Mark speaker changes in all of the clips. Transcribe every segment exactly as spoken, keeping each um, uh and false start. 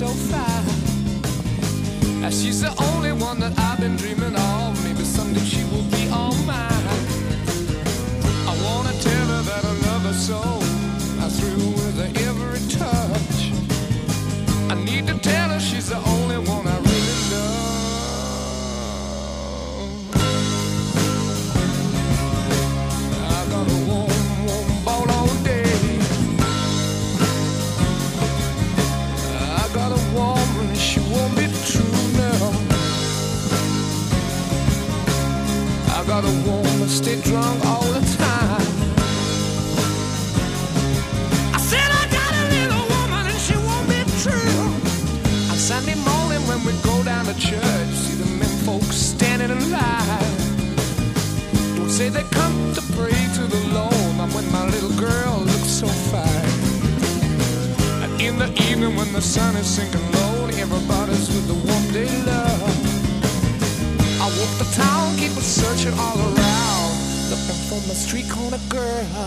Speaker 1: so fine. And she's the only one that I've been dreaming of. Maybe someday she will be all mine. I wanna tell her that I love her so. I thrill with her every touch. I need to tell her she's the only one I really love. I got a warm, warm ball all day. I got a woman, she won't be true now. I got a woman, stay drunk all the time. I said I got a little woman and she won't be true. On Sunday morning when we go down to church, see the men folks standing in line. Don't say they come to pray to the Lord, not when my little girl looks so fine. And in the evening when the sun is sinking low, everybody's with the one they love. I walk the town, keep on searching all around, looking for my street corner girl.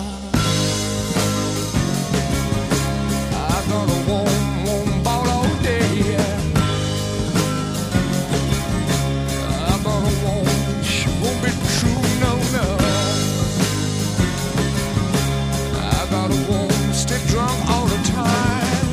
Speaker 1: I got a warm, warm ball all day. I got a woman, she won't be true, no, no. I got a woman, stay drunk all the time.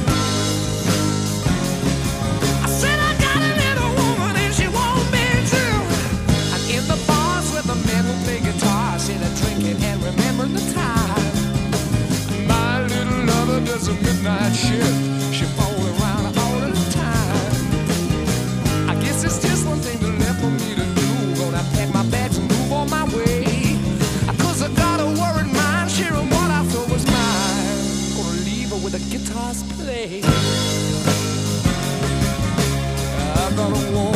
Speaker 1: I said I got a little woman and she won't be true. And in the bars where the men will play guitar, sit and drinking and remember the time. My little lover does a midnight shift. She falls around all the time. I guess it's just one thing left for me to do. Gonna pack my bags and move on my way. Cause I got a worried mind, sharing what I thought was mine. Gonna leave her with the guitars play. I got a woman.